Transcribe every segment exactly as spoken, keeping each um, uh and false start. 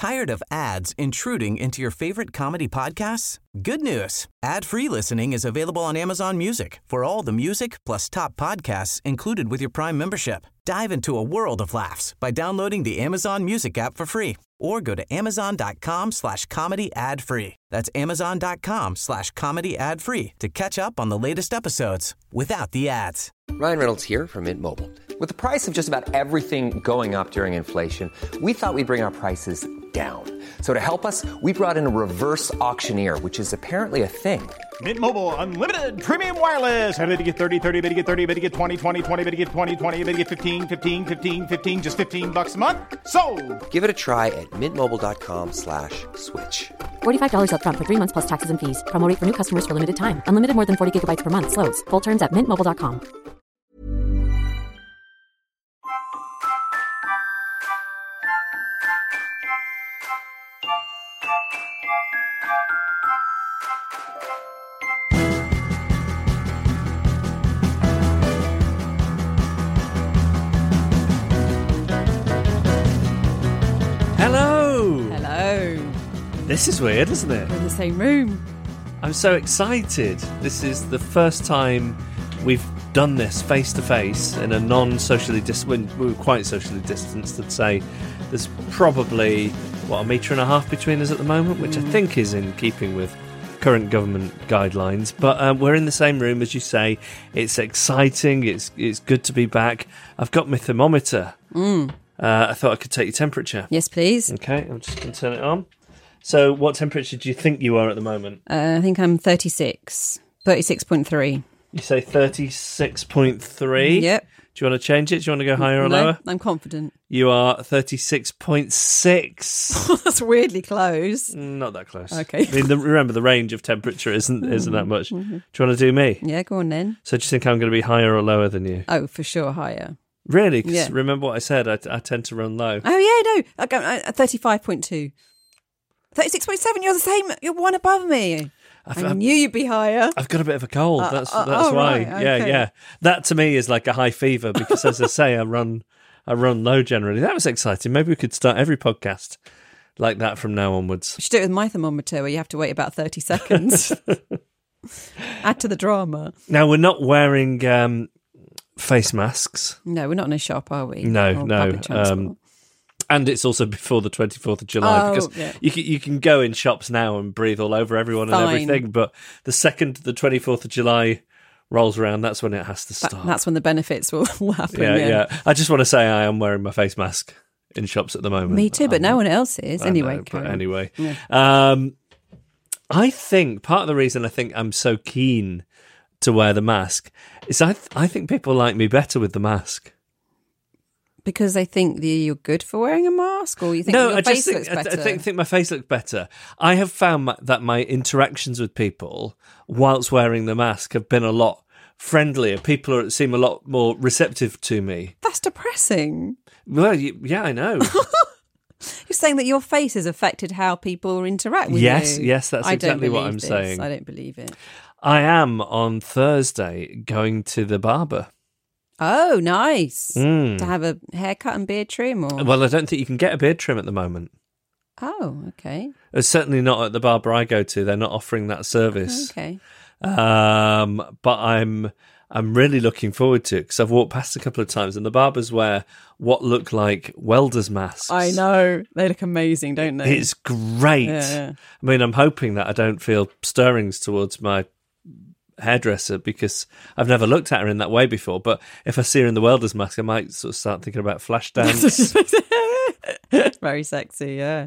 Tired of ads intruding into your favorite comedy podcasts? Good news. Ad-free listening is available on Amazon Music for all the music plus top podcasts included with your Prime membership. Dive into a world of laughs by downloading the Amazon Music app for free or go to amazon.com slash comedy ad free. That's amazon.com slash comedy ad free to catch up on the latest episodes without the ads. Ryan Reynolds here from Mint Mobile. With the price of just about everything going up during inflation, we thought we'd bring our prices down. So to help us, we brought in a reverse auctioneer, which is apparently a thing. Mint Mobile Unlimited Premium Wireless. How to get thirty, thirty, bit to get thirty, bit to get twenty, twenty, twenty, bit to get twenty, twenty, bit to get fifteen, fifteen, fifteen, fifteen, just fifteen bucks a month? Sold! Give it a try at mintmobile.com slash switch. forty-five dollars up front for three months plus taxes and fees. Promo rate for new customers for limited time. Unlimited more than forty gigabytes per month. Slows full terms at mint mobile dot com. Hello! Hello. This is weird, isn't it? We're in the same room. I'm so excited. This is the first time we've done this face to face in a non-socially dis- when we were quite socially distanced. I'd say there's probably what a metre and a half between us at the moment, which mm. I think is in keeping with current government guidelines. But um, we're in the same room, as you say. It's exciting. It's it's good to be back. I've got my thermometer. Mm. Uh, I thought I could take your temperature. Yes, please. Okay, I'm just going to turn it on. So what temperature do you think you are at the moment? Uh, I think I'm thirty-six. thirty-six point three. You say thirty-six point three? Yep. Do you want to change it? Do you want to go higher or no, lower? I'm confident. You are thirty-six point six. That's weirdly close. Not that close. Okay. I mean, the, remember, the range of temperature isn't isn't that much. Mm-hmm. Do you want to do me? Yeah, go on then. So do you think I'm going to be higher or lower than you? Oh, for sure, higher. Really? 'Cause yeah. remember what I said? I, I tend to run low. Oh, yeah, no. I go uh, thirty-five point two. thirty-six point seven, you're the same. You're one above me. I've, I I've, knew you'd be higher. I've got a bit of a cold. Uh, That's uh, that's oh, why. right, Yeah, okay. yeah. That to me is like a high fever because, as I say, I run I run low generally. That was exciting. Maybe we could start every podcast like that from now onwards. We should do it with my thermometer, where you have to wait about thirty seconds. Add to the drama. Now we're not wearing um, face masks. No, we're not in a shop, are we? No, Or no. public transport. Um, and it's also before the twenty-fourth of July Oh, because yeah. you can, you can go in shops now and breathe all over everyone Fine. and everything. But the second the twenty-fourth of July rolls around, that's when it has to That- stop. that's when the benefits will, will happen. yeah, Yeah, yeah. I just want to say I am wearing my face mask in shops at the moment. Me too, but Um, no one else is. I Anyway, know, carry but on. anyway. Yeah. Um, I think part of the reason I think I'm so keen to wear the mask is I th- I think people like me better with the mask. Because they think that you're good for wearing a mask, or you think No, your I face just think, looks I, better? I think think my face looks better. I have found my, that my interactions with people whilst wearing the mask have been a lot friendlier. People are, seem a lot more receptive to me. That's depressing. Well, you, yeah, I know. You're saying that your face has affected how people interact with Yes, you. yes, that's I don't exactly what believe I'm this. saying. I don't believe it. I am on Thursday going to the barber. Oh, nice. Mm. To have a haircut and beard trim, or Well, I don't think you can get a beard trim at the moment. oh, okay, It's certainly not at the barber I go to. They're not offering that service. okay. Um, but I'm I'm really looking forward to it because I've walked past a couple of times and the barbers wear what look like welders' masks. I know they look amazing, don't they? It's great. Yeah, yeah. I mean, I'm hoping that I don't feel stirrings towards my hairdresser because I've never looked at her in that way before. But if I see her in the welder's mask, I might sort of start thinking about flash dance. Very sexy, yeah.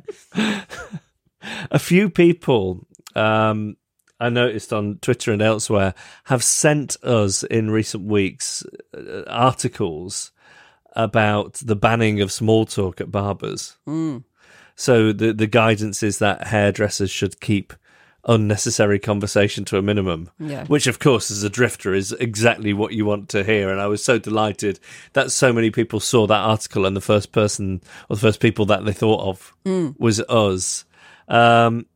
A few people um, I noticed on Twitter and elsewhere have sent us in recent weeks uh, articles about the banning of small talk at barbers. Mm. So the the guidance is that hairdressers should keep unnecessary conversation to a minimum, Yeah. which of course as a drifter is exactly what you want to hear. And I was so delighted that so many people saw that article and the first person or the first people that they thought of Mm. was us. Um,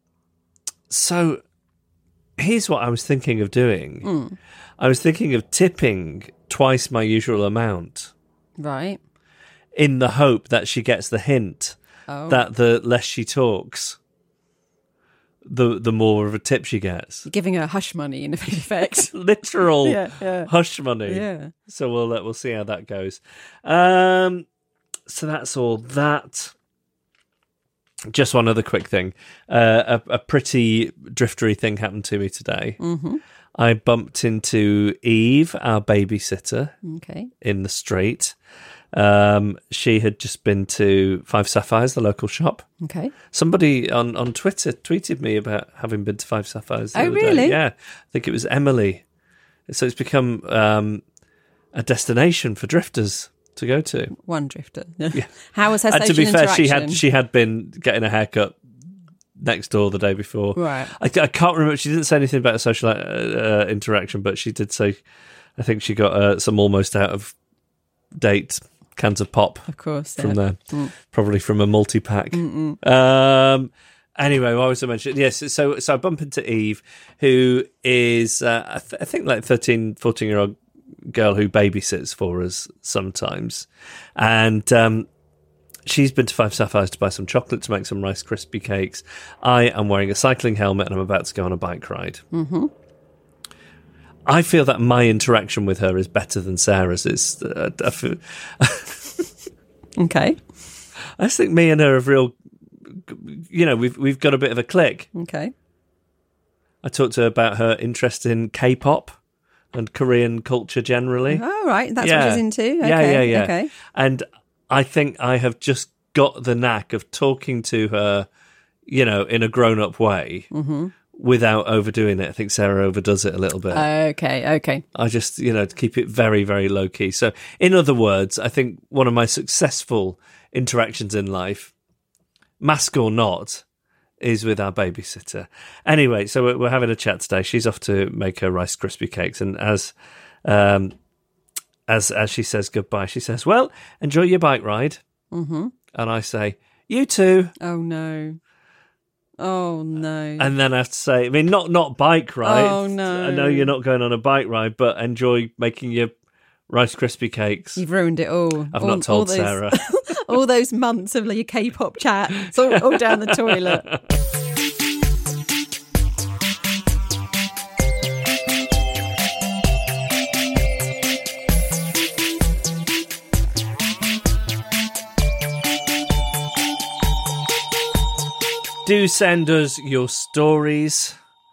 so here's what I was thinking of doing. Mm. I was thinking of tipping twice my usual amount Right. in the hope that she gets the hint Oh. that the less she talks, the the more of a tip she gets. You're giving her hush money in effect. Literal Yeah, yeah. hush money. Yeah. So we'll uh, we'll see how that goes. Um, so that's all that. Just one other quick thing. Uh, a, a pretty driftery thing happened to me today. Mm-hmm. I bumped into Eve, our babysitter, Okay. in the street. Um, she had just been to Five Sapphires, the local shop. Okay. Somebody on, on Twitter tweeted me about having been to Five Sapphires the Oh, other day. really? Yeah, I think it was Emily. So it's become um, a destination for drifters to go to. One drifter. Yeah. How was her And social to be fair, she interaction? had she had been getting a haircut next door the day before. Right. I, I can't remember. She didn't say anything about a social uh, uh, interaction, but she did say, I think she got uh, some almost out of date cans of pop Of course. from yeah. there, Mm. probably from a multi pack. Um, anyway, what was I mentioning? Yes, so so I bump into Eve, who is uh, I, th- I think like thirteen, fourteen year old girl who babysits for us sometimes, and um, she's been to Five Sapphires to buy some chocolate to make some Rice Krispie cakes. I am wearing a cycling helmet and I'm about to go on a bike ride. Mm-hmm. I feel that my interaction with her is better than Sarah's is. Uh, I, feel, Okay. I just think me and her have real, you know, we've we've got a bit of a click. Okay. I talked to her about her interest in K-pop and Korean culture generally. All right. That's Yeah. what she's into. Okay. Yeah, yeah, yeah. Okay. And I think I have just got the knack of talking to her, you know, in a grown-up way Mm-hmm. without overdoing it. I think Sarah overdoes it a little bit. Okay. Okay. I just, you know, keep it very, very low-key. So, in other words, I think one of my successful interactions in life, mask or not, is with our babysitter. Anyway, so we're, we're having a chat today. She's off to make her Rice Krispie cakes, and as um, as as she says goodbye, she says, "Well, enjoy your bike ride." Mm-hmm. And I say, "You too." Oh no. Oh no. And then I have to say, I mean, not not bike ride. Oh, no. I know you're not going on a bike ride, but enjoy making your Rice Krispie cakes. You've ruined it all. I've all, not told all those, Sarah. all those months of your K-pop chat. It's all, all down the toilet. Do send us your stories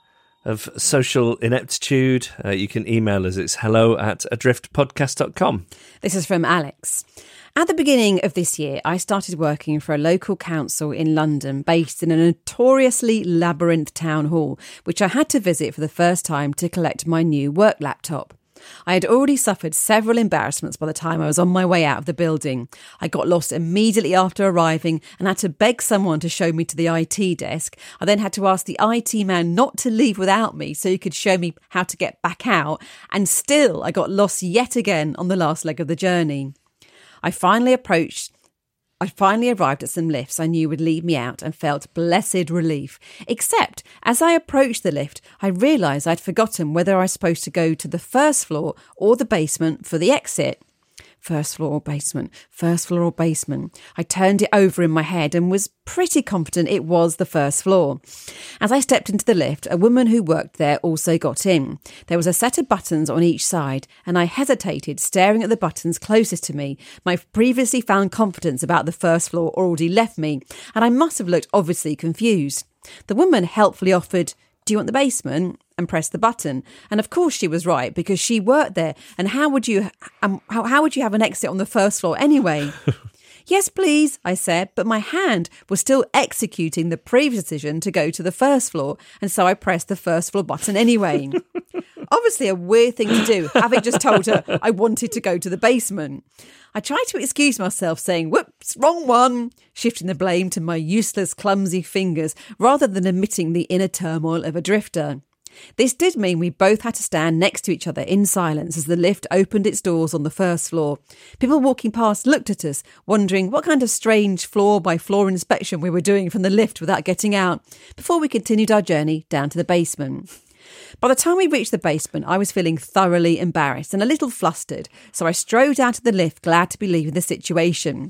of social ineptitude. Uh, you can email us. It's hello at adriftpodcast dot com. This is from Alex. At the beginning of this year, I started working for a local council in London based in a notoriously labyrinth town hall, which I had to visit for the first time to collect my new work laptop. I had already suffered several embarrassments by the time I was on my way out of the building. I got lost immediately after arriving and had to beg someone to show me to the I T desk. I then had to ask the I T man not to leave without me so he could show me how to get back out. And still, I got lost yet again on the last leg of the journey. I finally approached I finally arrived at some lifts I knew would lead me out and felt blessed relief. Except, as I approached the lift, I realised I'd forgotten whether I was supposed to go to the first floor or the basement for the exit. First floor or basement, first floor or basement. I turned it over in my head and was pretty confident it was the first floor. As I stepped into the lift, a woman who worked there also got in. There was a set of buttons on each side, and I hesitated, staring at the buttons closest to me. My previously found confidence about the first floor already left me, and I must have looked obviously confused. The woman helpfully offered, "Do you want the basement?" and pressed the button. And of course she was right, because she worked there. And how would you um, how, how would you have an exit on the first floor anyway? "Yes, please," I said, but my hand was still executing the previous decision to go to the first floor, and so I pressed the first floor button anyway. Obviously a weird thing to do, having just told her I wanted to go to the basement. I tried to excuse myself, saying, "Whoops, wrong one," shifting the blame to my useless, clumsy fingers, rather than admitting the inner turmoil of a drifter. This did mean we both had to stand next to each other in silence as the lift opened its doors on the first floor. People walking past looked at us, wondering what kind of strange floor-by-floor inspection we were doing from the lift without getting out, before we continued our journey down to the basement. By the time we reached the basement, I was feeling thoroughly embarrassed and a little flustered, so I strode out of the lift, glad to be leaving the situation.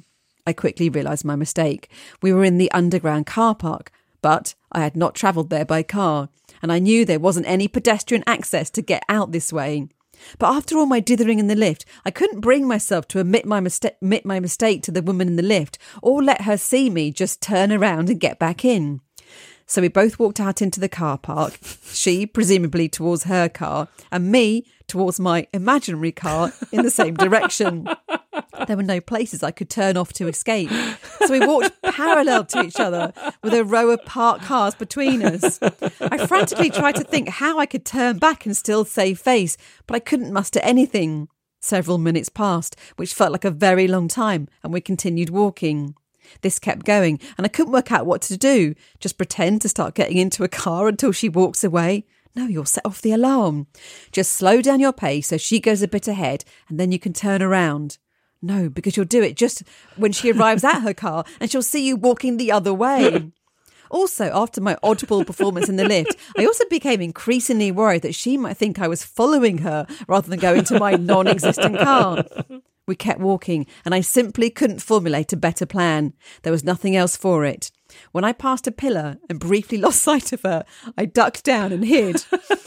I quickly realised my mistake. We were in the underground car park, but I had not travelled there by car, and I knew there wasn't any pedestrian access to get out this way. But after all my dithering in the lift, I couldn't bring myself to admit my, mista- admit my mistake to the woman in the lift, or let her see me just turn around and get back in. So we both walked out into the car park, she presumably towards her car, and me towards my imaginary car in the same direction. There were no places I could turn off to escape. So we walked parallel to each other with a row of parked cars between us. I frantically tried to think how I could turn back and still save face, but I couldn't muster anything. Several minutes passed, which felt like a very long time, and we continued walking. This kept going, and I couldn't work out what to do. Just pretend to start getting into a car until she walks away? No, you'll set off the alarm. Just slow down your pace so she goes a bit ahead, and then you can turn around. No, because you'll do it just when she arrives at her car, and she'll see you walking the other way. Also, after my oddball performance in the lift, I also became increasingly worried that she might think I was following her rather than going to my non-existent car. We kept walking, and I simply couldn't formulate a better plan. There was nothing else for it. When I passed a pillar and briefly lost sight of her, I ducked down and hid.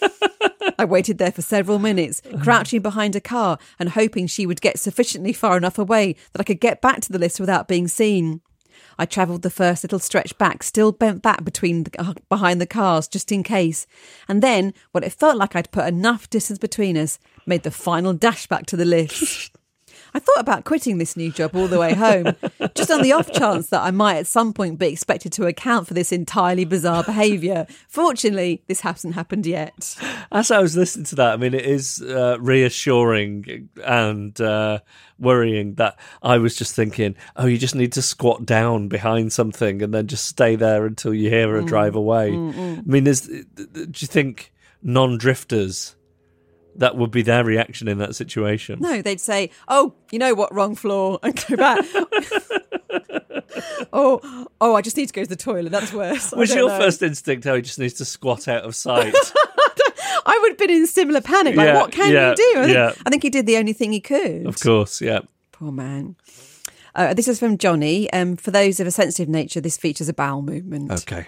I waited there for several minutes, crouching behind a car and hoping she would get sufficiently far enough away that I could get back to the lift without being seen. I travelled the first little stretch back, still bent back between the, uh, behind the cars, just in case. And then, when it felt like I'd put enough distance between us, made the final dash back to the lift. I thought about quitting this new job all the way home, just on the off chance that I might at some point be expected to account for this entirely bizarre behaviour. Fortunately, this hasn't happened yet. As I was listening to that, I mean, it is uh, reassuring and uh, worrying that I was just thinking, oh, you just need to squat down behind something and then just stay there until you hear her mm, drive away. Mm, mm. I mean, is, do you think non-drifters... that would be their reaction in that situation? No, they'd say, oh, you know what, wrong floor, and go back. oh, oh, I just need to go to the toilet, that's worse. Was your know. first instinct, oh, he just needs to squat out of sight? I would have been in similar panic, like, yeah, what can yeah, you do? I think, yeah. I think he did the only thing he could. Of course, yeah. Poor man. Uh, this is from Johnny. Um, for those of a sensitive nature, this features a bowel movement. Okay.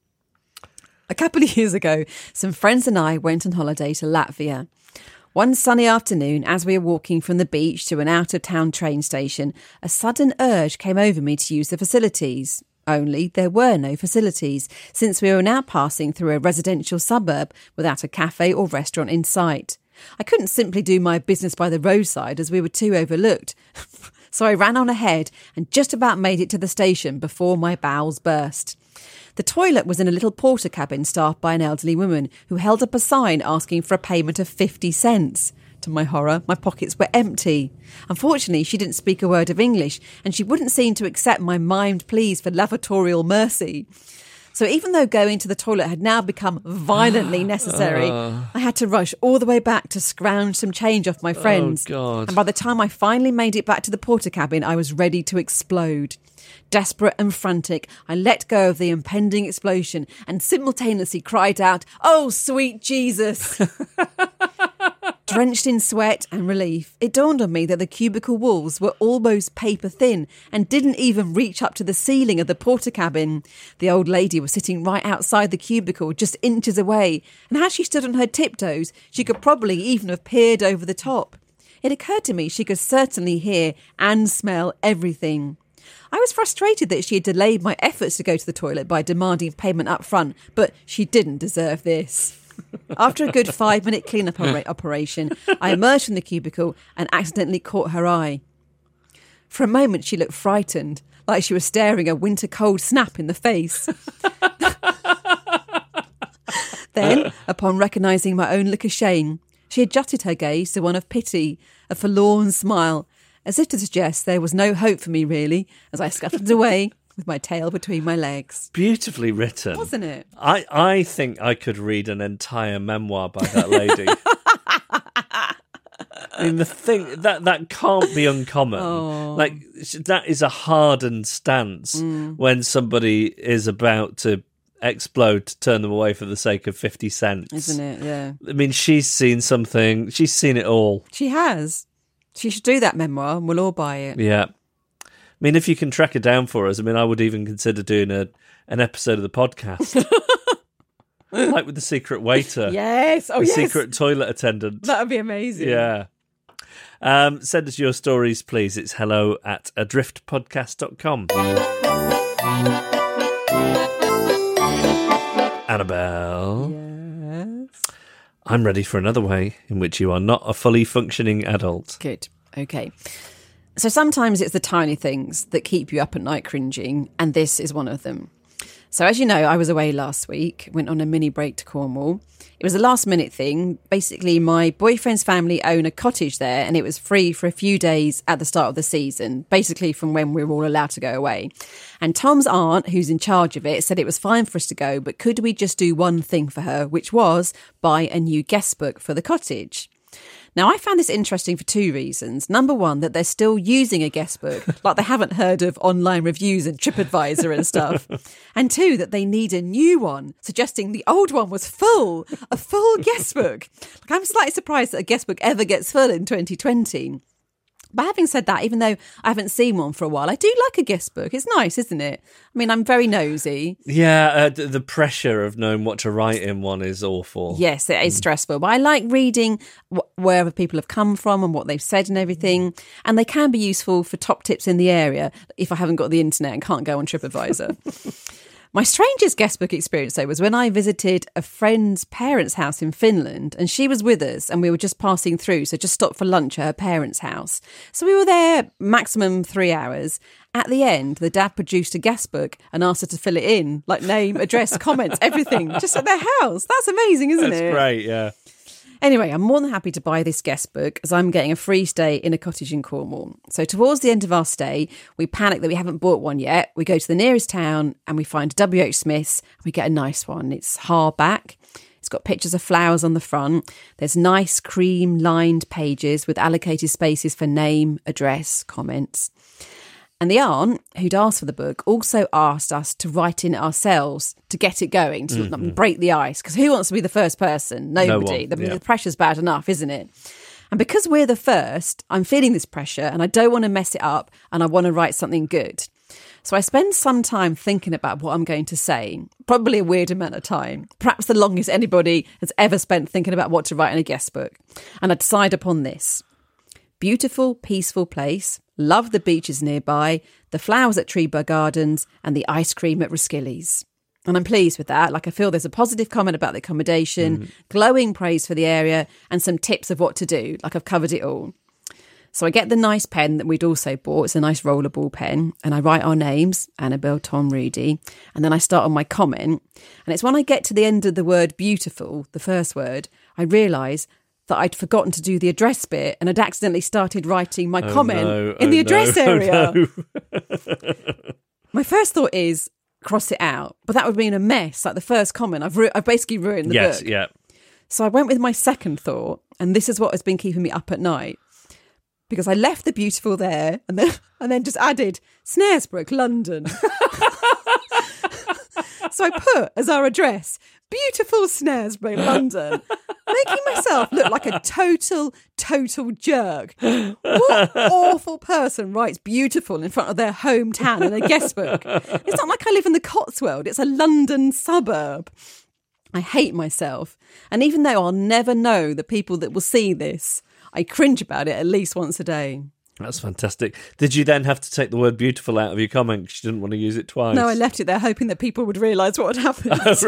A couple of years ago, some friends and I went on holiday to Latvia. One sunny afternoon, as we were walking from the beach to an out-of-town train station, a sudden urge came over me to use the facilities. Only there were no facilities, since we were now passing through a residential suburb without a cafe or restaurant in sight. I couldn't simply do my business by the roadside as we were too overlooked. So I ran on ahead and just about made it to the station before my bowels burst. The toilet was in a little porter cabin staffed by an elderly woman who held up a sign asking for a payment of fifty cents. To my horror, my pockets were empty. Unfortunately, she didn't speak a word of English, and she wouldn't seem to accept my mimed pleas for lavatorial mercy. So even though going to the toilet had now become violently necessary, uh, I had to rush all the way back to scrounge some change off my friends. Oh, God. And by the time I finally made it back to the porter cabin, I was ready to explode. Desperate and frantic, I let go of the impending explosion and simultaneously cried out, "Oh, sweet Jesus!" Drenched in sweat and relief, it dawned on me that the cubicle walls were almost paper thin and didn't even reach up to the ceiling of the porter cabin. The old lady was sitting right outside the cubicle, just inches away, and had she stood on her tiptoes, she could probably even have peered over the top. It occurred to me she could certainly hear and smell everything. I was frustrated that she had delayed my efforts to go to the toilet by demanding payment up front, but she didn't deserve this. After a good five-minute clean-up operation, I emerged from the cubicle and accidentally caught her eye. For a moment, she looked frightened, like she was staring a winter cold snap in the face. Then, upon recognising my own look of shame, she adjusted her gaze to one of pity, a forlorn smile, as if to suggest there was no hope for me, really, as I scuttled away with my tail between my legs. Beautifully written. Wasn't it? I, I think I could read an entire memoir by that lady. I mean, the thing, that, that can't be uncommon. Oh. Like, that is a hardened stance mm. when somebody is about to explode to turn them away for the sake of fifty cents. Isn't it? Yeah. I mean, she's seen something, she's seen it all. She has. She should do that memoir and we'll all buy it. Yeah. mean, if you can track it down for us, I mean, I would even consider doing a an episode of the podcast. Like with the secret waiter. Yes. Oh, the yes. secret toilet attendant. That would be amazing. Yeah. Um, send us your stories, please. It's hello at adrift podcast dot com. Annabelle. Yes. I'm ready for another way in which you are not a fully functioning adult. Good. Okay. So sometimes it's the tiny things that keep you up at night cringing, and this is one of them. So as you know, I was away last week, went on a mini break to Cornwall. It was a last minute thing. Basically, my boyfriend's family own a cottage there, and it was free for a few days at the start of the season, basically from when we were all allowed to go away. And Tom's aunt, who's in charge of it, said it was fine for us to go, but could we just do one thing for her, which was buy a new guest book for the cottage? Now, I found this interesting for two reasons. Number one, that they're still using a guest book, like they haven't heard of online reviews and TripAdvisor and stuff. And two, that they need a new one, suggesting the old one was full, a full guest book. Like, I'm slightly surprised that a guest book ever gets full in twenty twenty. But having said that, even though I haven't seen one for a while, I do like a guest book. It's nice, isn't it? I mean, I'm very nosy. Yeah, uh, the pressure of knowing what to write in one is awful. Yes, it is stressful. But I like reading wh- wherever people have come from and what they've said and everything. And they can be useful for top tips in the area if I haven't got the internet and can't go on TripAdvisor. My strangest guest book experience, though, was when I visited a friend's parents' house in Finland, and she was with us and we were just passing through, so just stopped for lunch at her parents' house. So we were there maximum three hours. At the end, the dad produced a guest book and asked her to fill it in, like name, address, comments, everything, just at their house. That's amazing, isn't That's it? That's great, yeah. Anyway, I'm more than happy to buy this guest book as I'm getting a free stay in a cottage in Cornwall. So towards the end of our stay, we panic that we haven't bought one yet. We go to the nearest town and we find W H Smith's. And we get a nice one. It's hardback. It's got pictures of flowers on the front. There's nice cream-lined pages with allocated spaces for name, address, comments. And the aunt who'd asked for the book also asked us to write in it ourselves to get it going, to mm-hmm. break the ice. Because who wants to be the first person? Nobody. No one, the, yeah. the pressure's bad enough, isn't it? And because we're the first, I'm feeling this pressure and I don't want to mess it up and I want to write something good. So I spend some time thinking about what I'm going to say, probably a weird amount of time, perhaps the longest anybody has ever spent thinking about what to write in a guest book. And I decide upon this. Beautiful, peaceful place. Love the beaches nearby, the flowers at Treeburg Gardens and the ice cream at Roskilly's. And I'm pleased with that. Like, I feel there's a positive comment about the accommodation, mm. glowing praise for the area and some tips of what to do. Like, I've covered it all. So I get the nice pen that we'd also bought. It's a nice rollerball pen. And I write our names, Annabelle, Tom, Rudy. And then I start on my comment. And it's when I get to the end of the word beautiful, the first word, I realise that I'd forgotten to do the address bit and had accidentally started writing my oh comment no, in oh the address no, area. Oh no. My first thought is cross it out, but that would mean a mess. Like the first comment, I've, ru- I've basically ruined the yes, book. Yeah. So I went with my second thought, and this is what has been keeping me up at night. Because I left the beautiful there and then and then just added Snaresbrook, London. So I put as our address, beautiful Snaresbrook, London, making myself look like a total, total jerk. What awful person writes beautiful in front of their hometown in a guest book? It's not like I live in the Cotswold. It's a London suburb. I hate myself. And even though I'll never know the people that will see this, I cringe about it at least once a day. That's fantastic. Did you then have to take the word beautiful out of your comment because you didn't want to use it twice? No, I left it there hoping that people would realise what had happened. Oh,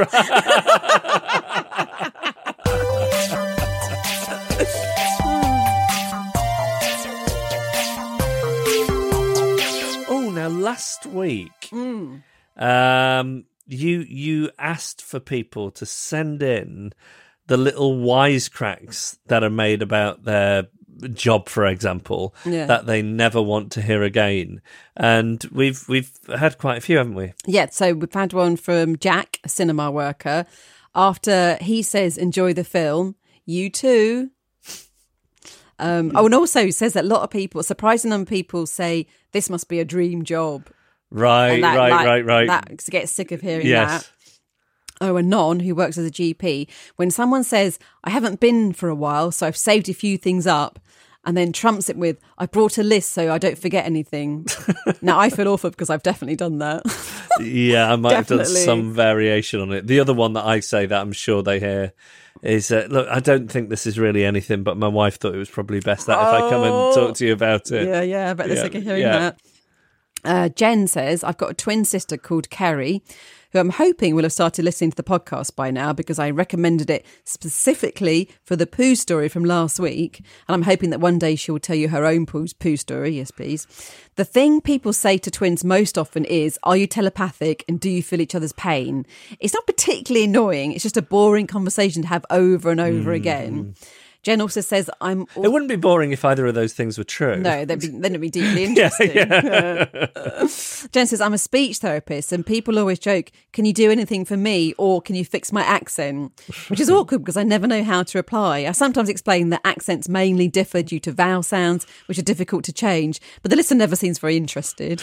right. Oh, now last week, Mm. um, you you asked for people to send in the little wisecracks that are made about their job, for example, Yeah. that they never want to hear again. And we've we've had quite a few, haven't we? Yeah, so we've had one from Jack, a cinema worker. After he says, enjoy the film, you too. Um, oh, and also says that a lot of people, a surprising number of people say, this must be a dream job. Right, That, right, like, right, right. That gets sick of hearing yes. that. Oh, and Non, who works as a G P, when someone says, I haven't been for a while, so I've saved a few things up, and then trumps it with, I brought a list so I don't forget anything. Now, I feel awful because I've definitely done that. Yeah, I might Definitely. have done some variation on it. The other one that I say that I'm sure they hear is, uh, look, I don't think this is really anything, but my wife thought it was probably best that if I come and talk to you about it. Yeah, yeah, I bet they're Yeah, sick of hearing yeah. that. Uh, Jen says, I've got a twin sister called Kerry, who I'm hoping will have started listening to the podcast by now because I recommended it specifically for the poo story from last week. And I'm hoping that one day she will tell you her own poo, poo story. Yes, please. The thing people say to twins most often is, are you telepathic and do you feel each other's pain? It's not particularly annoying. It's just a boring conversation to have over and over mm. again. Jen also says, I'm... All- it wouldn't be boring if either of those things were true. No, they'd be, then it'd be deeply interesting. yeah, yeah. Jen says, I'm a speech therapist and people always joke, can you do anything for me or can you fix my accent? Which is awkward because I never know how to reply. I sometimes explain that accents mainly differ due to vowel sounds, which are difficult to change, but the listener never seems very interested.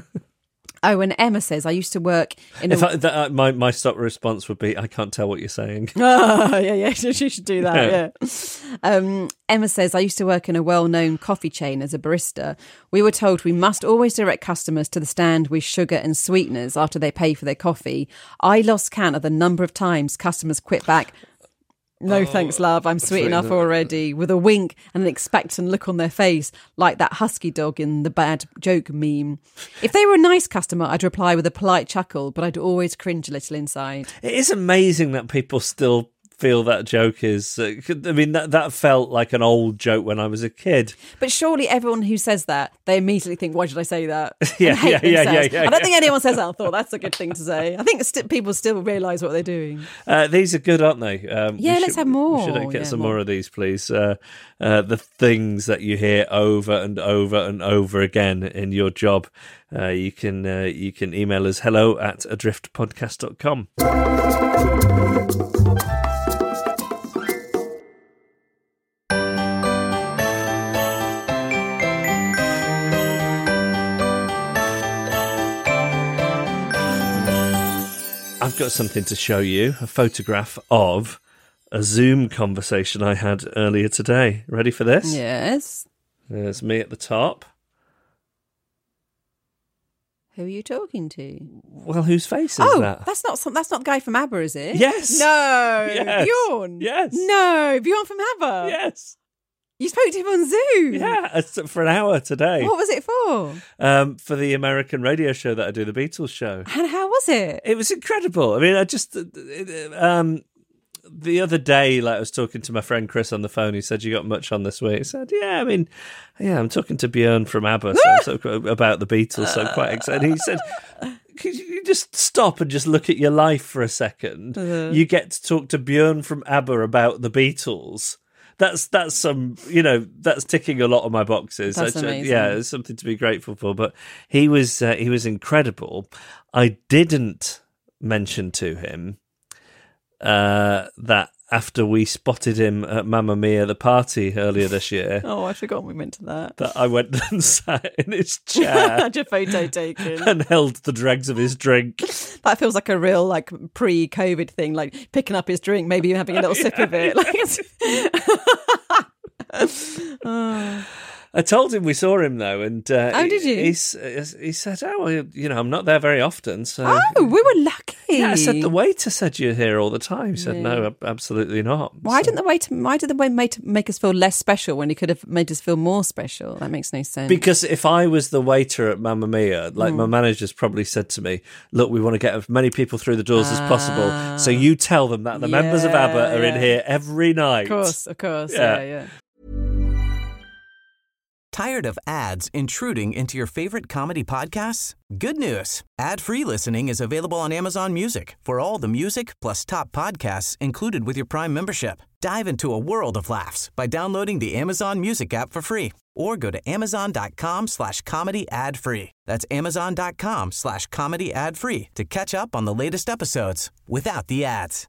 Oh, and Emma says, I used to work in a... If I, that, uh, my, my stock response would be, I can't tell what you're saying. Oh, yeah, yeah, she should do that, yeah. yeah. Um, Emma says, I used to work in a well-known coffee chain as a barista. We were told we must always direct customers to the stand with sugar and sweeteners after they pay for their coffee. I lost count of the number of times customers quit back... No, oh, thanks, love. I'm sweet enough already, with a wink and an expectant look on their face, like that husky dog in the bad joke meme. If they were a nice customer, I'd reply with a polite chuckle, but I'd always cringe a little inside. It is amazing that people still feel that joke is... Uh, I mean, that, that felt like an old joke when I was a kid. But surely everyone who says that, they immediately think, why should I say that? yeah, hate yeah, yeah, yeah, yeah. I don't think anyone says that. I thought that's a good thing to say. I think st- people still realise what they're doing. Uh, these are good, aren't they? Um, yeah, let's should, have more. We should get yeah, some more. more of these, please. Uh, uh, the things that you hear over and over and over again in your job. Uh, you can uh, you can email us hello at adrift podcast dot com. I've got something to show you, a photograph of a Zoom conversation I had earlier today. Ready for this? Yes. There's me at the top. Who are you talking to? Well, whose face is oh, that? that's not some, that's not the guy from ABBA, is it? Yes. No. Yes. Bjorn. Yes. No, Bjorn from ABBA. Yes. You spoke to him on Zoom. Yeah, it's for an hour today. What was it for? Um, for the American radio show that I do, the Beatles show. And how was it? It was incredible. I mean, I just um, the other day, like I was talking to my friend Chris on the phone. He said, "You got much on this week?" I said, "Yeah, I mean, yeah, I'm talking to Björn from ABBA so I'm talking about the Beatles, so I'm quite excited." He said, "Could you just stop and just look at your life for a second? Uh-huh. You get to talk to Björn from ABBA about the Beatles." That's that's some you know that's ticking a lot of my boxes. That's amazing. Yeah, it's something to be grateful for. But he was uh, he was incredible. I didn't mention to him uh, that after we spotted him at Mamma Mia the party earlier this year. Oh, I forgot we went to that. That I went and sat in his chair. Had your photo taken and held the dregs of his drink. That feels like a real like pre-COVID thing, like picking up his drink, maybe having a little sip of it. oh. I told him we saw him though, and uh, oh, did you? He, he, he said, "Oh, well, you know, I'm not there very often." So, oh, we were lucky. Yeah, I said the waiter said you're here all the time. He said, yeah. "No, absolutely not." Why so, didn't the waiter? Why did the waiter make, make us feel less special when he could have made us feel more special? That makes no sense. Because if I was the waiter at Mamma Mia, like mm. my manager's probably said to me, "Look, we want to get as many people through the doors ah. as possible. So you tell them that the yeah, members of ABBA are yeah. in here every night." Of course, of course, yeah, yeah. yeah. Tired of ads intruding into your favorite comedy podcasts? Good news. Ad-free listening is available on Amazon Music for all the music plus top podcasts included with your Prime membership. Dive into a world of laughs by downloading the Amazon Music app for free or go to amazon.com slash comedy ad free. That's amazon.com slash comedy ad free to catch up on the latest episodes without the ads.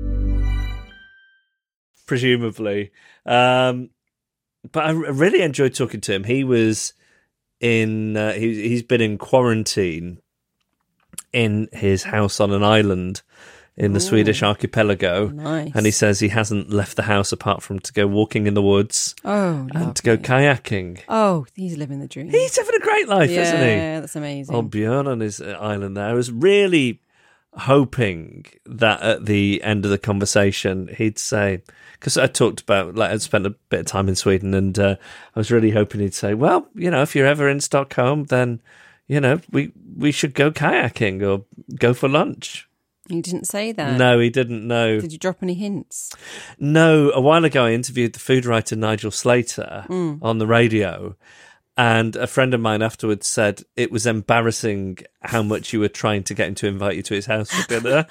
Presumably. Um... But I really enjoyed talking to him. He was in, uh, he, he's been in quarantine in his house on an island in the Ooh. Swedish archipelago. Nice. And he says he hasn't left the house apart from to go walking in the woods Oh, and to go lovely. kayaking. Oh, he's living the dream. He's having a great life, yeah, isn't he? Yeah, that's amazing. On Björn on his uh, island there. I was really hoping that at the end of the conversation he'd say, because I talked about, like, I'd spent a bit of time in Sweden, and uh, I was really hoping he'd say, well, you know, if you're ever in Stockholm, then, you know, we, we should go kayaking or go for lunch. You didn't say that. No, he didn't know. Did you drop any hints? No, a while ago I interviewed the food writer Nigel Slater Mm. on the radio, and a friend of mine afterwards said it was embarrassing how much you were trying to get him to invite you to his house for dinner.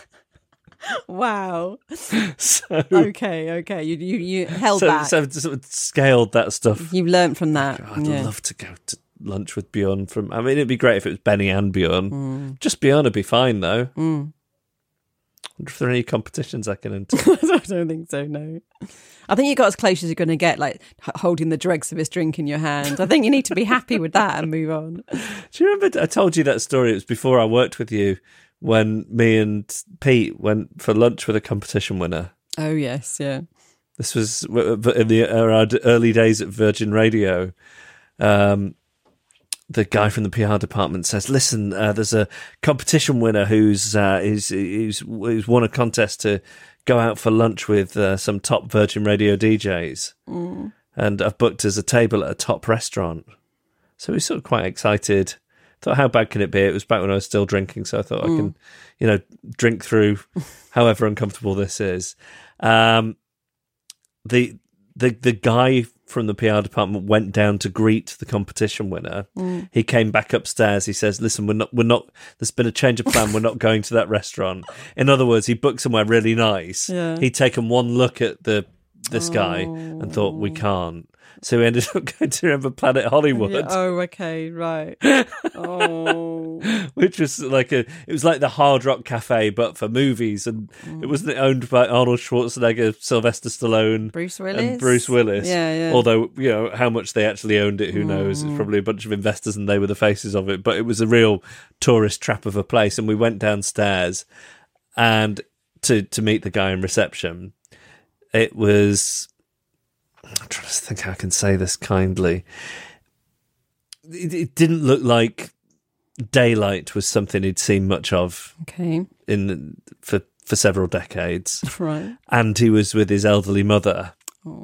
Wow. so, Okay, okay. You you, you held so, back. so sort of scaled that stuff. You've learnt from that. God, I'd yeah. love to go to lunch with Bjorn. From, I mean, it'd be great if it was Benny and Bjorn. Mm. Just Bjorn would be fine, though. Mm. I wonder if there are any competitions I can enter. I don't think so, no. I think you got as close as you're going to get, like h- holding the dregs of his drink in your hand. I think you need to be happy with that and move on. Do you remember I told you that story? It was before I worked with you, when me and Pete went for lunch with a competition winner. Oh, yes, yeah. This was in the our early days at Virgin Radio. Um, the guy from the P R department says, listen, uh, there's a competition winner who's, uh, who's, who's, who's won a contest to go out for lunch with uh, some top Virgin Radio D Js. Mm. And I've booked us a table at a top restaurant. So we were sort of quite excited. Thought, how bad can it be? It was back when I was still drinking, so I thought mm. I can, you know, drink through however uncomfortable this is. Um, the the the guy from the P R department went down to greet the competition winner. Mm. He came back upstairs. He says, "Listen, we're not, we're not. There's been a change of plan. We're not going to that restaurant." In other words, he booked somewhere really nice. Yeah. He'd taken one look at the this oh. guy and thought, we can't. So we ended up going to Remember Planet Hollywood. Yeah. Oh, okay, right. Oh, which was like a, it was like the Hard Rock Cafe, but for movies, and mm. it wasn't owned by Arnold Schwarzenegger, Sylvester Stallone, Bruce Willis, and Bruce Willis. Yeah, yeah. Although, you know, how much they actually owned it, who mm. knows? It's probably a bunch of investors, and they were the faces of it. But it was a real tourist trap of a place. And we went downstairs, and to to meet the guy in reception, it was. I'm trying to think how I can say this kindly. It, it didn't look like daylight was something he'd seen much of. Okay. In for for several decades. Right. And he was with his elderly mother. Oh.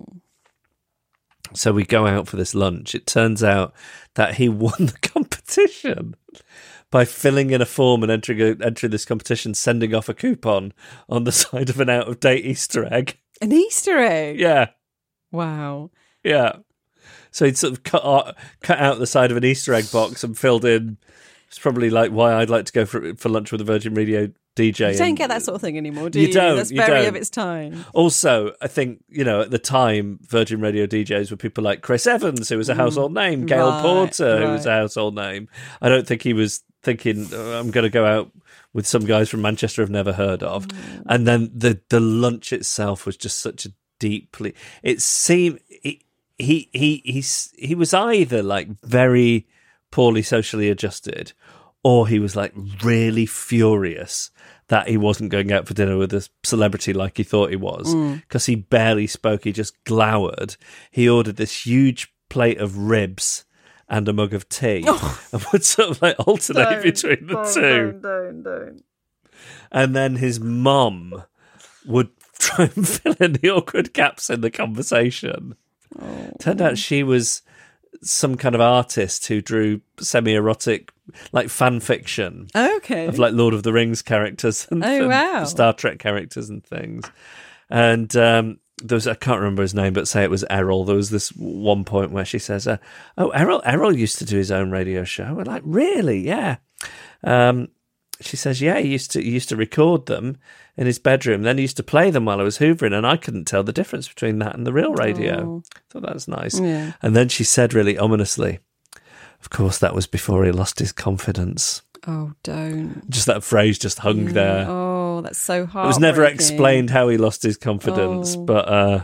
So we go out for this lunch. It turns out that he won the competition by filling in a form and entering a, entering this competition, sending off a coupon on the side of an out of date Easter egg. An Easter egg. Yeah. Wow. Yeah. So he'd sort of cut out, cut out the side of an Easter egg box and filled in. It's probably like why I'd like to go for for lunch with a Virgin Radio D J. You don't and, get that sort of thing anymore, do you? You, don't. That's you very don't. of its time. Also, I think, you know, at the time, Virgin Radio D Js were people like Chris Evans, who was a household name, Gail right, Porter, who right. was a household name. I don't think he was thinking, oh, I'm going to go out with some guys from Manchester I've never heard of. Mm. And then the the lunch itself was just such a deeply. It seemed. It, He he he's he was either like very poorly socially adjusted, or he was like really furious that he wasn't going out for dinner with a celebrity like he thought he was, because mm. he barely spoke. He just glowered. He ordered this huge plate of ribs and a mug of tea, oh. and would sort of like alternate don't, between the don't, two. Don't, don't, don't. And then his mum would try and fill in the awkward gaps in the conversation. Oh. Turned out she was some kind of artist who drew semi-erotic, like fan fiction, okay, of like Lord of the Rings characters and, oh, and wow. Star Trek characters and things. And um, there was, I can't remember his name, but say it was Errol. There was this one point where she says, uh, "Oh, Errol, Errol used to do his own radio show." We're like, "Really? Yeah." Um, she says, "Yeah, he used to he used to record them in his bedroom. Then he used to play them while I was hoovering, and I couldn't tell the difference between that and the real radio." Oh. I thought that was nice. Yeah. And then she said really ominously, "Of course, that was before he lost his confidence." Oh, don't. Just that phrase just hung yeah. there. Oh, that's so hard. It was never explained how he lost his confidence, oh. but uh,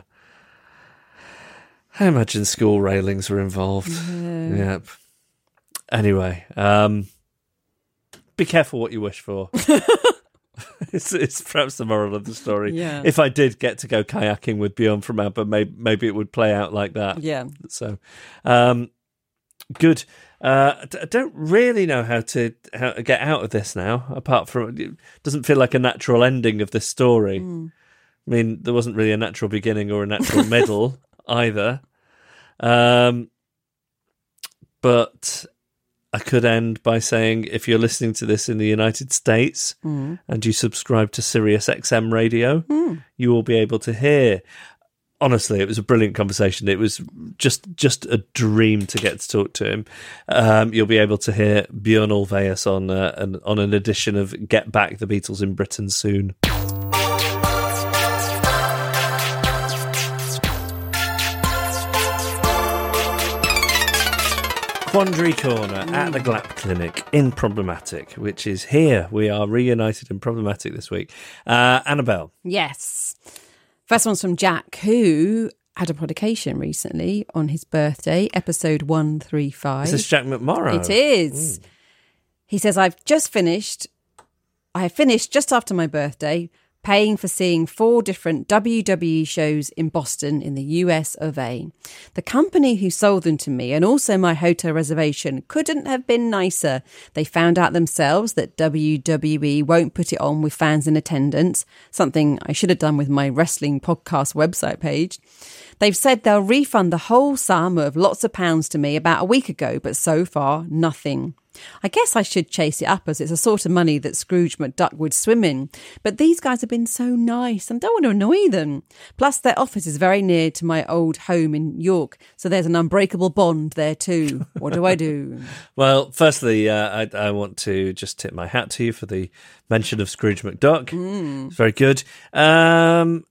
I imagine school railings were involved. Yeah. Yep. Anyway, um, be careful what you wish for. it's, it's perhaps the moral of the story. Yeah. If I did get to go kayaking with Björn from ABBA, maybe, maybe it would play out like that. Yeah. So, um, good. Uh, I don't really know how to how to get out of this now, apart from it doesn't feel like a natural ending of this story. Mm. I mean, there wasn't really a natural beginning or a natural middle either. Um, but I could end by saying, if you're listening to this in the United States mm. and you subscribe to Sirius X M radio, mm. you will be able to hear. Honestly, it was a brilliant conversation. It was just just a dream to get to talk to him. Um, you'll be able to hear Björn Ulvaeus on uh, an, on an edition of Get Back, the Beatles in Britain soon. Quandary Corner at the Glap Clinic in Problematic, which is here. We are reunited in Problematic this week. Uh, Annabelle. Yes. First one's from Jack, who had a publication recently on his birthday, episode one thirty-five. Is this Jack McMorrow? It is. Mm. He says, I've just finished, I have finished just after my birthday, paying for seeing four different W W E shows in Boston in the U S of A. The company who sold them to me and also my hotel reservation couldn't have been nicer. They found out themselves that W W E won't put it on with fans in attendance, something I should have done with my wrestling podcast website page. They've said they'll refund the whole sum of lots of pounds to me about a week ago, but so far, nothing. I guess I should chase it up as it's a sort of money that Scrooge McDuck would swim in. But these guys have been so nice and don't want to annoy them. Plus, their office is very near to my old home in York, so there's an unbreakable bond there too. What do I do? Well, firstly, uh, I, I want to just tip my hat to you for the mention of Scrooge McDuck. Mm. It's very good. Um...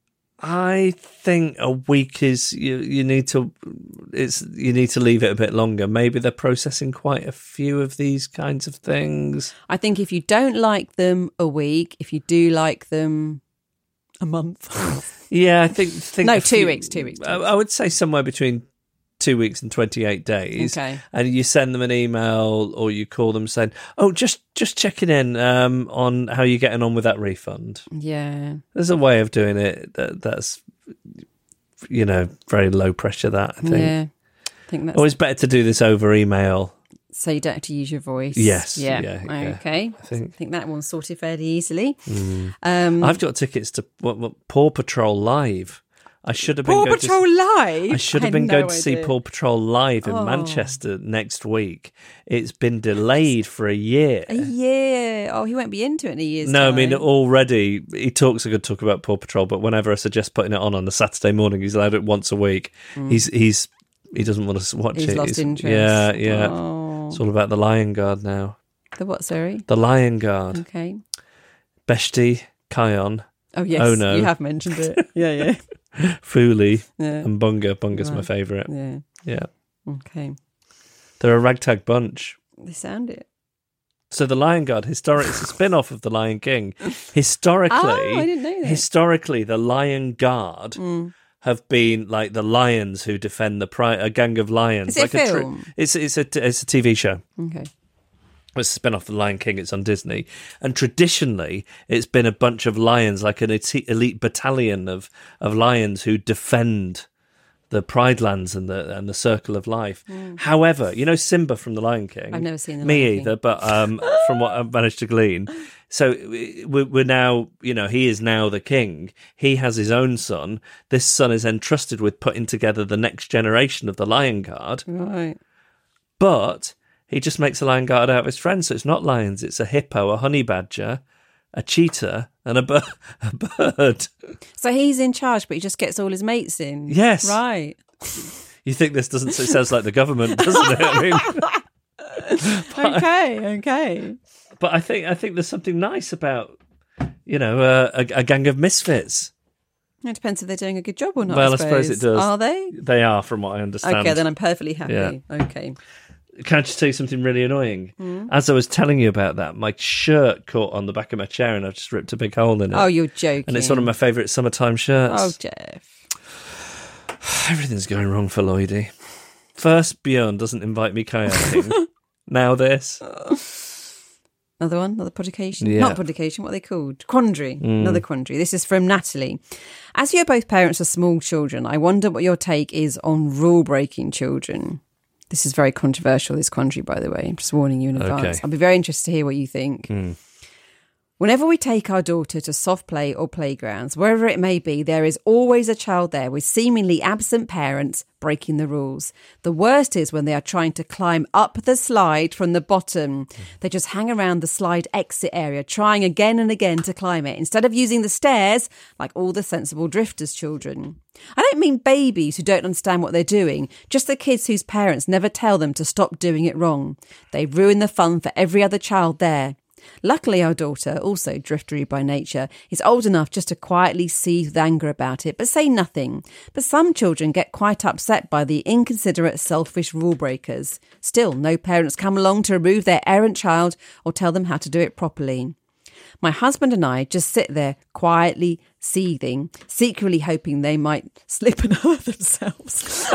I think a week is you. You need to it's you need to leave it a bit longer. Maybe they're processing quite a few of these kinds of things. I think if you don't like them, a week. If you do like them, a month. yeah, I think. think no, two few, weeks. Two weeks. Two I, weeks. I would say somewhere between two weeks and twenty-eight days. Okay. And you send them an email or you call them saying, "Oh, just just checking in um, on how you're getting on with that refund." Yeah. There's a way of doing it that, that's, you know, very low pressure, that, I think. Yeah. I think that's... Always better to do this over email. So you don't have to use your voice. Yes. Yeah. yeah, yeah okay. I think. I think that one's sorted fairly easily. Mm. Um, I've got tickets to what, what, Paw Patrol Live. I should have been Paw going Patrol to, Live? I should have I been no going to idea. see Paw Patrol Live in Oh. Manchester next week. It's been delayed for a year. A year. Oh, he won't be into it in a year's No, time. I mean, already, he talks a good talk about Paw Patrol, but whenever I suggest putting it on on a Saturday morning, he's allowed it once a week. Mm. He's he's He doesn't want to watch he's it. Lost he's lost interest. Yeah, yeah. Oh. It's all about the Lion Guard now. The what, sorry? The Lion Guard. Okay. Beshti, Kion. Oh, yes. Oh, no. You have mentioned it. Yeah, yeah. Fuli yeah. and Bunga. Bunga's right. my favourite. Yeah. Yeah. Okay. They're a ragtag bunch. They sound it. So the Lion Guard, historic, it's a spin-off of the Lion King. Historically, oh, I didn't know that. Historically, the Lion Guard mm. have been like the lions who defend the pride, a gang of lions. Is it like a film? A tri- it's it's a it's a T V show. Okay. It's a spin-off of The Lion King. It's on Disney. And traditionally, it's been a bunch of lions, like an elite battalion of, of lions who defend the Pride Lands and the and the Circle of Life. Mm. However, you know Simba from The Lion King? I've never seen The Me Lion either, King. but um, from what I've managed to glean. So we're now, you know, he is now the king. He has his own son. This son is entrusted with putting together the next generation of the Lion Guard. Right. But he just makes a lion guard out of his friends, so it's not lions, it's a hippo, a honey badger, a cheetah, and a, bir- a bird. So he's in charge, but he just gets all his mates in? Yes. Right. You think this doesn't, it sounds like the government, doesn't it? I mean, but, okay, okay. But I think I think there's something nice about, you know, uh, a, a gang of misfits. It depends if they're doing a good job or not. Well, I I suppose it does. Are they? They are, from what I understand. Okay, then I'm perfectly happy. Yeah. Okay. Can I just tell you something really annoying? Mm. As I was telling you about that, my shirt caught on the back of my chair and I've just ripped a big hole in it. Oh, you're joking. And it's one of my favourite summertime shirts. Oh, Jeff. Everything's going wrong for Lloydie. First, Björn doesn't invite me kayaking. Now this. Oh, Another one, another provocation. Yeah. Not provocation, what are they called? Quandary. Mm. Another quandary. This is from Natalie. As you're both parents of small children, I wonder what your take is on rule-breaking children. This is very controversial, this quandary, by the way. I'm just warning you in advance. Okay. I'll be very interested to hear what you think. Mm. Whenever we take our daughter to soft play or playgrounds, wherever it may be, there is always a child there with seemingly absent parents breaking the rules. The worst is when they are trying to climb up the slide from the bottom. They just hang around the slide exit area, trying again and again to climb it, instead of using the stairs like all the sensible drifters' children. I don't mean babies who don't understand what they're doing, just the kids whose parents never tell them to stop doing it wrong. They ruin the fun for every other child there. Luckily, our daughter, also driftery by nature, is old enough just to quietly seethe with anger about it, but say nothing. But some children get quite upset by the inconsiderate, selfish rule breakers. Still, no parents come along to remove their errant child or tell them how to do it properly. My husband and I just sit there quietly seething, secretly hoping they might slip and hurt themselves.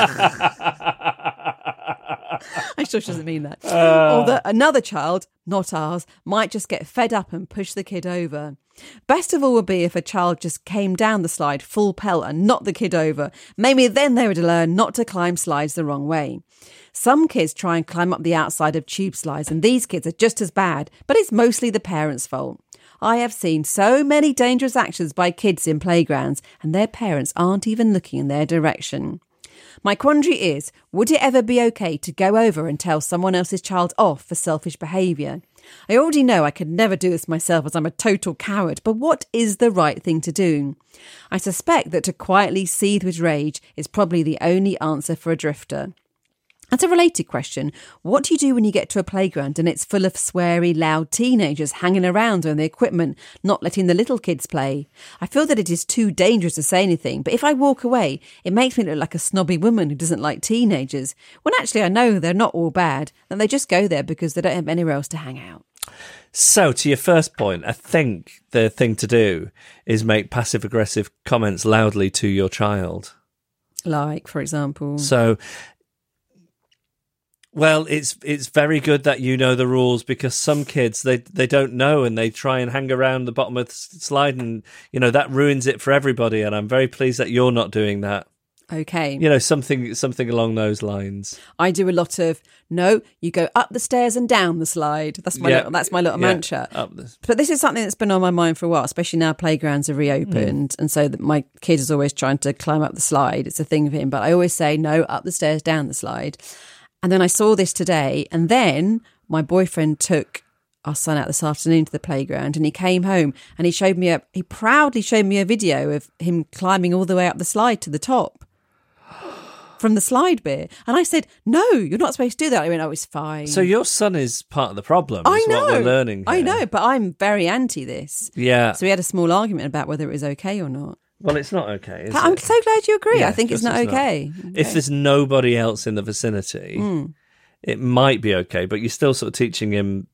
I'm sure she doesn't mean that. Uh... Or that another child, not ours, might just get fed up and push the kid over. Best of all would be if a child just came down the slide full pelt and knocked the kid over. Maybe then they would learn not to climb slides the wrong way. Some kids try and climb up the outside of tube slides, and these kids are just as bad, but it's mostly the parents' fault. I have seen so many dangerous actions by kids in playgrounds, and their parents aren't even looking in their direction. My quandary is, would it ever be okay to go over and tell someone else's child off for selfish behaviour? I already know I could never do this myself as I'm a total coward, but what is the right thing to do? I suspect that to quietly seethe with rage is probably the only answer for a drifter. As a related question, what do you do when you get to a playground and it's full of sweary, loud teenagers hanging around on the equipment, not letting the little kids play? I feel that it is too dangerous to say anything, but if I walk away, it makes me look like a snobby woman who doesn't like teenagers, when actually I know they're not all bad, and they just go there because they don't have anywhere else to hang out. So, to your first point, I think the thing to do is make passive-aggressive comments loudly to your child. Like, for example? So... Well, it's it's very good that you know the rules, because some kids, they they don't know and they try and hang around the bottom of the slide, and, you know, that ruins it for everybody. And I'm very pleased that you're not doing that. Okay. You know, something something along those lines. I do a lot of, no, you go up the stairs and down the slide. That's my yeah. little, that's my little yeah. mantra. Up the... But this is something that's been on my mind for a while, especially now playgrounds are reopened. Mm. And so that my kid is always trying to climb up the slide. It's a thing for him. But I always say, no, up the stairs, down the slide. And then I saw this today, and then my boyfriend took our son out this afternoon to the playground, and he came home and he showed me a, he proudly showed me a video of him climbing all the way up the slide to the top from the slide bit. And I said, no, you're not supposed to do that. I went, oh, it's fine. So your son is part of the problem. I is know. What we're learning here. I know, but I'm very anti this. Yeah. So we had a small argument about whether it was okay or not. Well, it's not okay, is I'm it? so glad you agree. Yeah, I think it's not it's okay. Not. okay. If there's nobody else in the vicinity, mm. it might be okay, but you're still sort of teaching him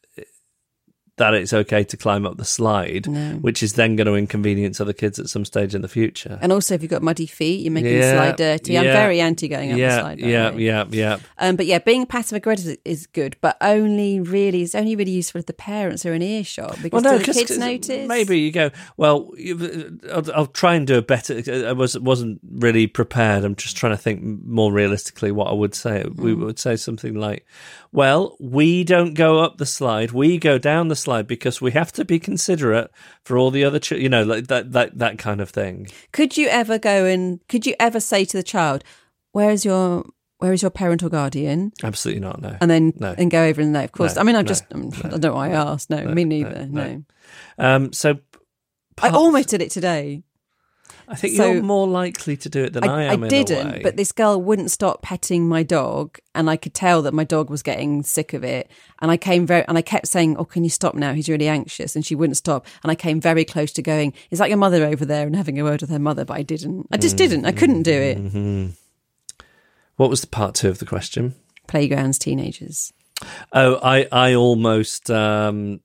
that it's okay to climb up the slide, no. which is then going to inconvenience other kids at some stage in the future. And also, if you've got muddy feet, you're making yeah, the slide dirty. yeah, I'm very anti going up yeah, the slide. Yeah, way. yeah, yeah. Um, but yeah, being passive aggressive is good, but only really it's only really useful if the parents are in earshot, because well, no, do the kids notice? Maybe you go, well, I'll, I'll try and do a better. I was wasn't really prepared. I'm just trying to think more realistically what I would say. Mm. We would say something like, well, we don't go up the slide, we go down the slide because we have to be considerate for all the other children, you know, like that, that, that kind of thing. Could you ever go and, could you ever say to the child, where is your, where is your parent or guardian? Absolutely not, no. And then, no. and go over and no, of course. No, I mean, I'm no, just, no, I don't know why I asked. No, no me neither, no. no. no. Um, so. I almost did it today. I think so, you're more likely to do it than I, I am. I in didn't, a way. But this girl wouldn't stop petting my dog, and I could tell that my dog was getting sick of it. And I came very, and I kept saying, "Oh, can you stop now? He's really anxious." And she wouldn't stop. And I came very close to going, "Is that your mother over there?" and having a word with her mother, but I didn't. I just mm-hmm. didn't. I couldn't do it. Mm-hmm. What was the part two of the question? Playgrounds, teenagers. Oh, I, I almost. Um,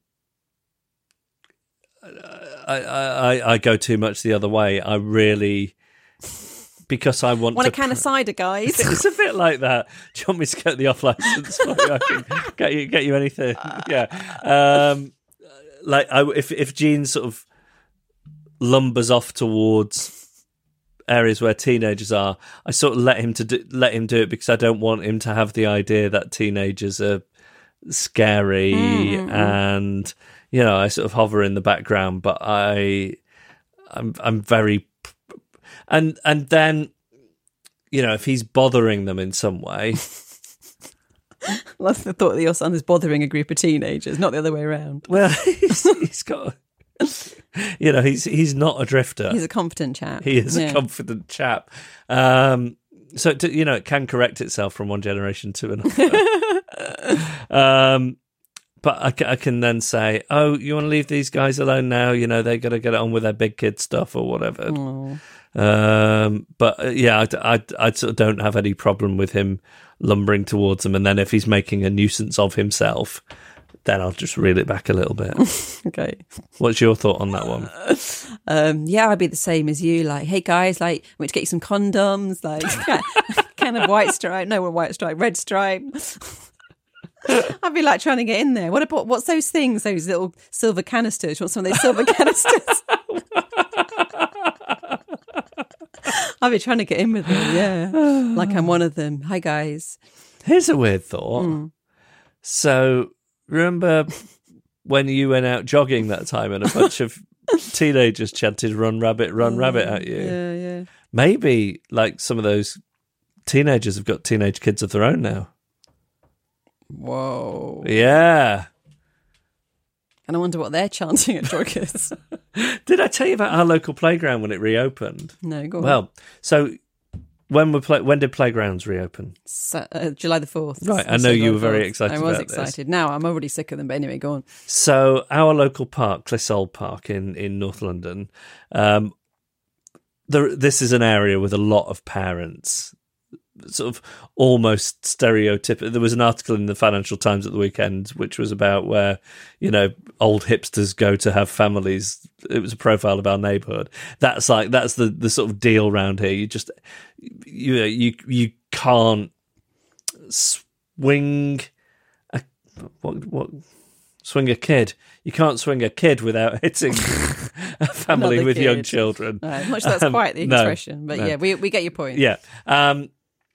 I, I, I go too much the other way. I really because I want Want to a can of cider, guys? It's a bit like that. Do you want me to get the off license for you? I can get you, get you anything. Yeah. Um, like I, if if Gene sort of lumbers off towards areas where teenagers are, I sort of let him to do, let him do it because I don't want him to have the idea that teenagers are scary mm. and you know I sort of hover in the background, but I I'm I'm very and and then you know if he's bothering them in some way. That's the thought that your son is bothering a group of teenagers, not the other way around. Well, he's, he's got, you know, he's he's not a drifter. He's a confident chap. He is yeah. a confident chap. Um, so, to, you know, it can correct itself from one generation to another. um, but I, I can then say, oh, you want to leave these guys alone now? You know, they got to get on with their big kid stuff or whatever. Aww. Um, but uh, yeah, I, I, I sort of don't have any problem with him lumbering towards them, and then if he's making a nuisance of himself, then I'll just reel it back a little bit. Okay. What's your thought on that one? Um, yeah, I'd be the same as you. Like, hey guys, like, I went to get you some condoms, like, kind of white stripe, no, white stripe, red stripe. I'd be like trying to get in there. What about what's those things? Those little silver canisters? You want some of those silver canisters? I'll be trying to get in with them, yeah. Like I'm one of them. Hi, guys. Here's a weird thought. Mm. So, remember when you went out jogging that time and a bunch of teenagers chanted "Run, Rabbit, Run, oh, Rabbit" at you? Yeah, yeah. Maybe, like, some of those teenagers have got teenage kids of their own now. Whoa. Yeah. And I wonder what they're chanting at joggers. Did I tell you about our local playground when it reopened? No, go on. Well, so when were play- when did playgrounds reopen? So, uh, July the fourth. Right, I know you were very excited I was about excited. This. Now I'm already sick of them, but anyway, go on. So our local park, Clissold Park in, in North London, um, there, this is an area with a lot of parents, sort of almost stereotypical. There was an article in the Financial Times at the weekend which was about where, you know, old hipsters go to have families. It was a profile of our neighbourhood. That's like that's the, the sort of deal around here. You just you know, you you can't swing a what what swing a kid. You can't swing a kid without hitting a family Another with kid. young children. No, I'm not sure that's um, quite the no, expression, but no. yeah, we we get your point. Yeah. Um,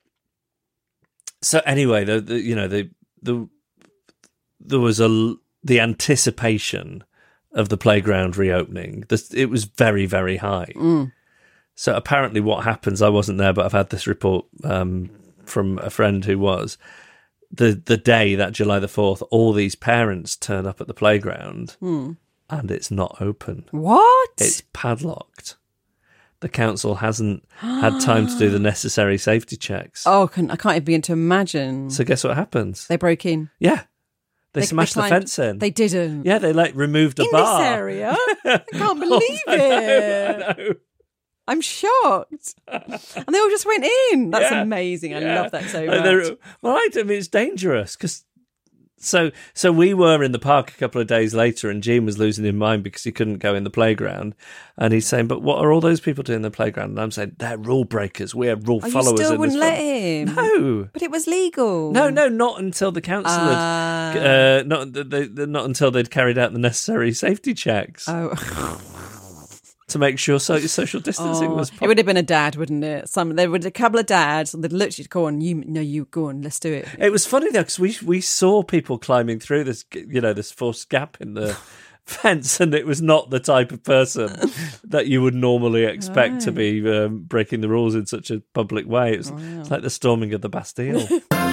So anyway, the, the you know the the there was a the anticipation of the playground reopening. The, it was very very high. Mm. So apparently, what happens? I wasn't there, but I've had this report um, from a friend who was. The the day that July the fourth, all these parents turn up at the playground, mm. and it's not open. What? It's padlocked. The council hasn't had time to do the necessary safety checks. Oh, can, I can't even begin to imagine. So guess what happens? They broke in. Yeah. They, they smashed they the fence in. They didn't. Yeah, they like removed a in bar. In this area? I can't believe oh, I it. know, I know. I'm shocked. And they all just went in. That's yeah, amazing. I yeah. love that so like much. Well, I mean, it's dangerous because so so we were in the park a couple of days later, and Gene was losing his mind because he couldn't go in the playground, and he's saying, "But what are all those people doing in the playground?" And I'm saying, "They're rule breakers. We're rule oh, followers." You still in wouldn't this let him? No, but it was legal. No, no, not until the council uh... had, uh, not they, not until they'd carried out the necessary safety checks. Oh. To make sure so, social distancing oh, was. Pop- it would have been a dad, wouldn't it? Some there were a couple of dads, and they'd literally go on. You no, you go on. Let's do it. It was funny though because we we saw people climbing through this, you know, this forced gap in the fence, and it was not the type of person that you would normally expect oh. to be um, breaking the rules in such a public way. It was oh, yeah. It's like the storming of the Bastille.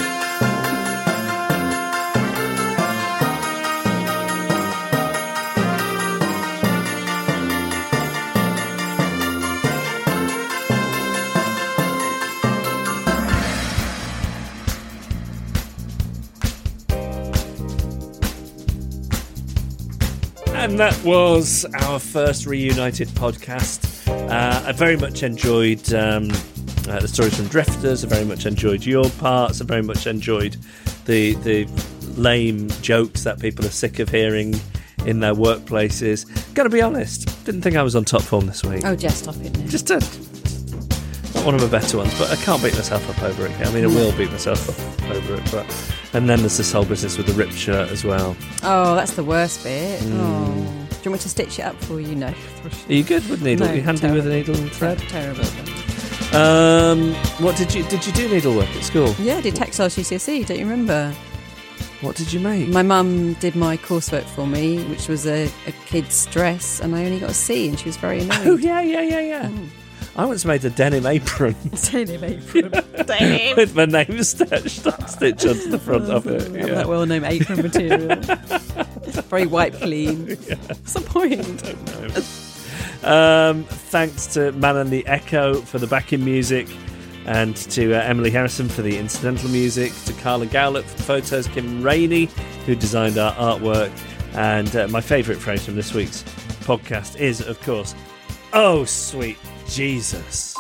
And that was our first reunited podcast. Uh, I very much enjoyed um, uh, the stories from Drifters. I very much enjoyed your parts. I very much enjoyed the the lame jokes that people are sick of hearing in their workplaces. Got to be honest, didn't think I was on top form this week. Oh, just stop it now. Just a, not one of the better ones, but I can't beat myself up over it. I mean, I will beat myself up over it, but and then there's this whole business with the ripped shirt as well. Oh, that's the worst bit. Mm. Oh, do you want me to stitch it up for you? No. Are you good with needle? No, Are you handy terrible. with a needle and thread? Terrible. Um, what did you did you do needlework at school? Yeah, I did textiles G C S E. Don't you remember? What did you make? My mum did my coursework for me, which was a, a kid's dress, and I only got a C, and she was very annoyed. Oh yeah, yeah, yeah, yeah. Mm. I once made a denim apron. Denim apron. Denim. With my name stitched, stitched onto the front of it. Yeah. That well-known apron material. Very white clean. Yeah. What's the point? I don't know. Um, thanks to Man and the Echo for the backing music, and to uh, Emily Harrison for the incidental music, to Carla Gowlett for the photos, Kim Rainey, who designed our artwork, and uh, my favourite phrase from this week's podcast is, of course, "Oh, sweet Jesus."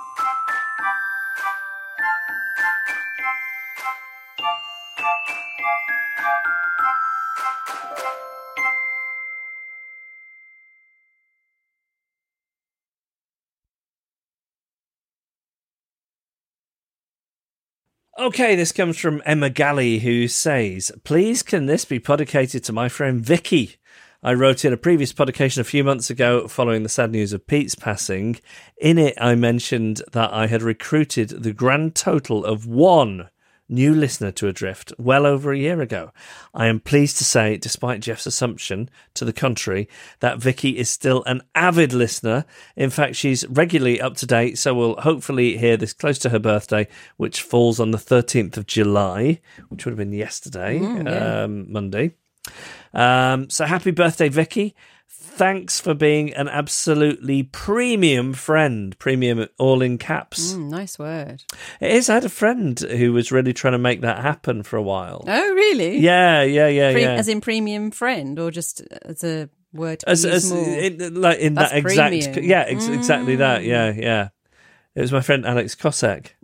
Okay, this comes from Emma Galley, who says, "Please can this be podicated to my friend Vicky? I wrote in a previous podication a few months ago following the sad news of Pete's passing. In it, I mentioned that I had recruited the grand total of one new listener to Adrift well over a year ago. I am pleased to say, despite Jeff's assumption to the contrary, that Vicky is still an avid listener. In fact, she's regularly up to date, so we'll hopefully hear this close to her birthday, which falls on the thirteenth of July, which would have been yesterday, mm, yeah. um, Monday. Um, so happy birthday, Vicky. Thanks for being an absolutely premium friend. Premium all in caps. Mm, nice word. It is. I had a friend who was really trying to make that happen for a while. Oh, really? Yeah, yeah, yeah, Pre- yeah. As in premium friend, or just as a word to as, use as, more? In, like in That's that exact... premium. Yeah, ex- mm. exactly that. Yeah, yeah. It was my friend Alex Cossack.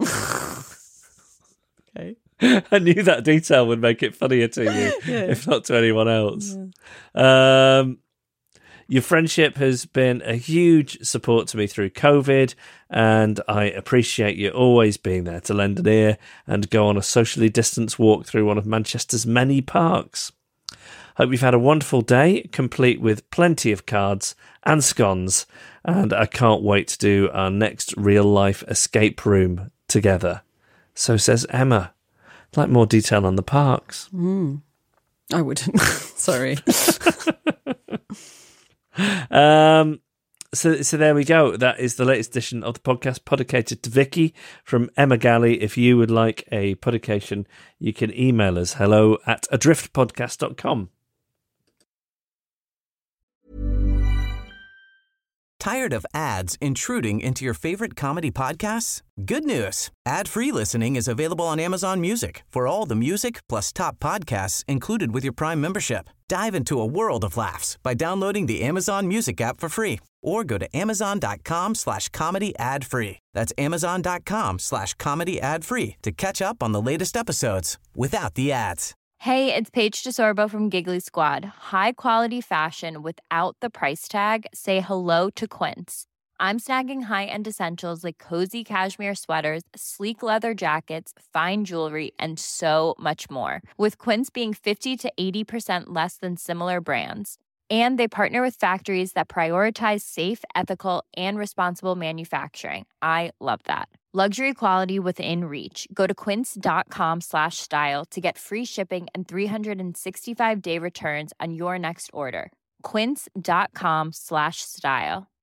Okay. I knew that detail would make it funnier to you, yeah. if not to anyone else. Yeah. Um... Your friendship has been a huge support to me through COVID, and I appreciate you always being there to lend an ear and go on a socially distanced walk through one of Manchester's many parks. Hope you've had a wonderful day, complete with plenty of cards and scones, and I can't wait to do our next real-life escape room together. So says Emma. I'd like more detail on the parks. Mm. I wouldn't. Sorry. Um, so, so there we go. That is the latest edition of the podcast, podicated to Vicky from Emma Galley. If you would like a podication, you can email us hello at adrift podcast dot com. Tired of ads intruding into your favorite comedy podcasts? Good news. Ad-free listening is available on Amazon Music for all the music plus top podcasts included with your Prime membership. Dive into a world of laughs by downloading the Amazon Music app for free or go to amazon.com slash comedy ad free. That's amazon.com slash comedy ad free to catch up on the latest episodes without the ads. Hey, it's Paige DeSorbo from Giggly Squad. High quality fashion without the price tag. Say hello to Quince. I'm snagging high-end essentials like cozy cashmere sweaters, sleek leather jackets, fine jewelry, and so much more. With Quince being fifty to eighty percent less than similar brands. And they partner with factories that prioritize safe, ethical, and responsible manufacturing. I love that. Luxury quality within reach. Go to quince.com slash style to get free shipping and three sixty-five day returns on your next order. Quince.com slash style.